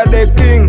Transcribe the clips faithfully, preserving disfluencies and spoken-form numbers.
are the king.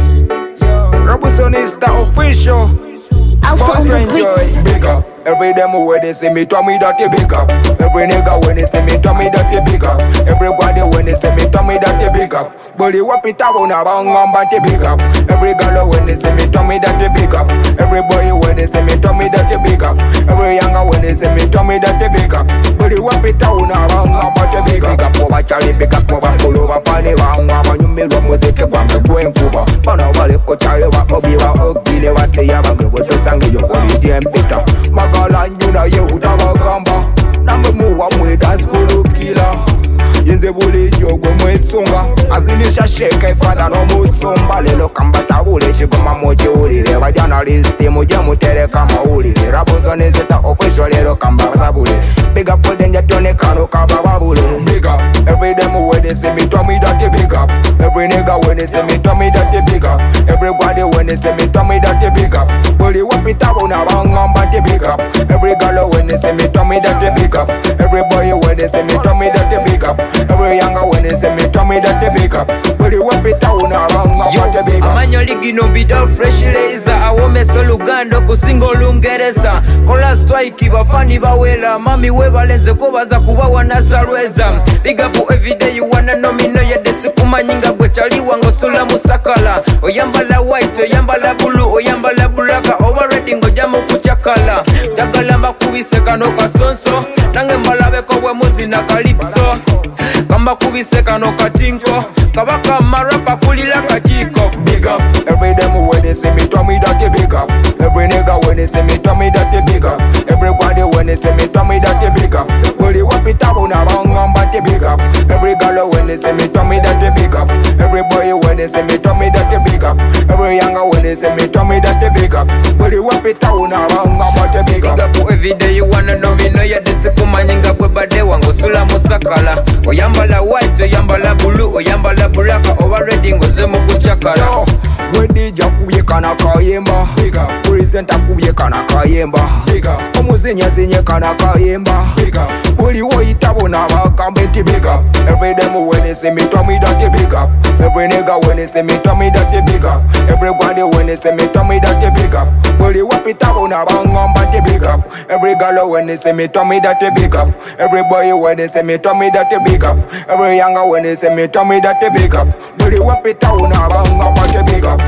Robinson is the official. Alpha on the beats. Big up. Every demo when they see me, tell me that they big up. Every nigga when they see me, tell me that they big up. Everybody when they see me, tell me that they big up. But they wap it out on a bang on but they big up. Every girl when they see me, tell me that they big up. Every boy when they see me, tell me that they big up. Every younger when they see me, tell me that they big up. But they wap it out on a bang on but they big up. Big up over Charlie, big up over pull over Pani Wang. When you make up music, I'm going Cuba. Pana wale ko Charlie wa obi wa obi le wa say ya ba go to sangi yo ko di em Peter. Magala nyuna ye utabagamba. Nambe muwa mwe dance kulu kila. Yenze bule yogwe mwe sunga. Azinisha shake ifada no musumba. Lelo kambata ule shigoma moji ulile. Wajana listi muje mutere kama ulile. Rabuzone zeta official lelo kamba sabule. Big up for them jatone kano kaba babule. Big up. Every demo when they see me tell me that they big up. Every nigga when they see me tell me that they big up. Everybody when they see me tell me that they big up. Bully wap it up on a bang on but they big up. Every girl when they see me tell me that they big up. Every boy when they see me tell me that they big up. Every younger when they see me tell me that they big up. Bully wap it up on a bang on but they big up. Amanyo ligi no bido fresh laser. Awome solo gando kusingo lungereza. Kola strike bafani bawela. Mami we balenze ko baza kuba wanazalweza. Big up everyday you wanna know me no ya desi kumanyinga gwe chaliwa ngosula musakala. Oyambala white, oyambala blue, oyambala black. Overreading ngojamu kuchakala. Dagala mbakubise kano kasonso. Nange mbalabe ko bwe muzi na calypso. Kamba kubise kano katinko. Kabaka marapa kulila kachiko. Big up. Every demo when they see me tell me that they big up. Every nigga when they see me tell me that they big up. Everybody when they see me tell me that they big up. Bully wap it up on a bang on but they big up. Every girl when they see me tell me that they big up. Every boy when they see me tell me that they big up. Every younger when they see me tell me that they big up. Bully wap it up on a bang on but they big up. Big up every day you wanna know me no ya desi kumanyinga bwe bade wango sula musakala. Oyambala white, oyambala blue, oyambala black. Overreading ngozemu kuchakala. Wedija kuyeka na kayemba. Presenta kuyeka na kayemba. Omuzinya zinyeka na kayemba. Uli woyitabo na bakambenti big up. Every demo when they see me tell me that they big up. Every nigga when they see me tell me that they big up. Everybody when they see me tell me that they big up. Uli wap it up on a bang on but they big up. Every girl when they see me tell me that they big up. Every boy when they see me tell me that they big up. Every younger when they see me tell me that they big up. Uli wap it up on a bang on but they big up.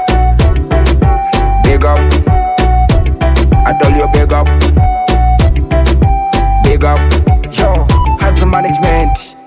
Big up. I tell you big up. Big up. Yo, Hustle Management.